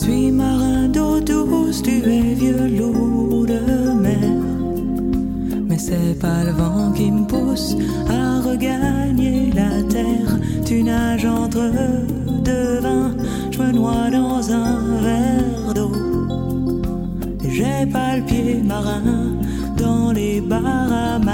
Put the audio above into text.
suis marin d'eau douce, tu es vieux loup de mer. Mais c'est pas le vent qui me pousse à regagner la terre. Tu nages entre deux vins, je me noie dans un verre d'eau. J'ai pas le pied marin dans les Bahamas.